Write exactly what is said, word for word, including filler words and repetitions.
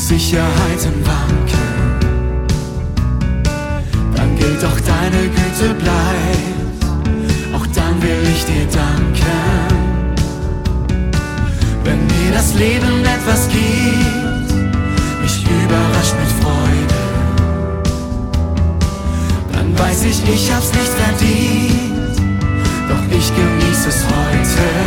Sicherheiten wanken, dann gilt doch deine Güte bleibt, auch dann will ich dir danken. Wenn mir das Leben etwas gibt, mich überrascht mit Freude, dann weiß ich, ich hab's nicht verdient, doch ich genieße es heute.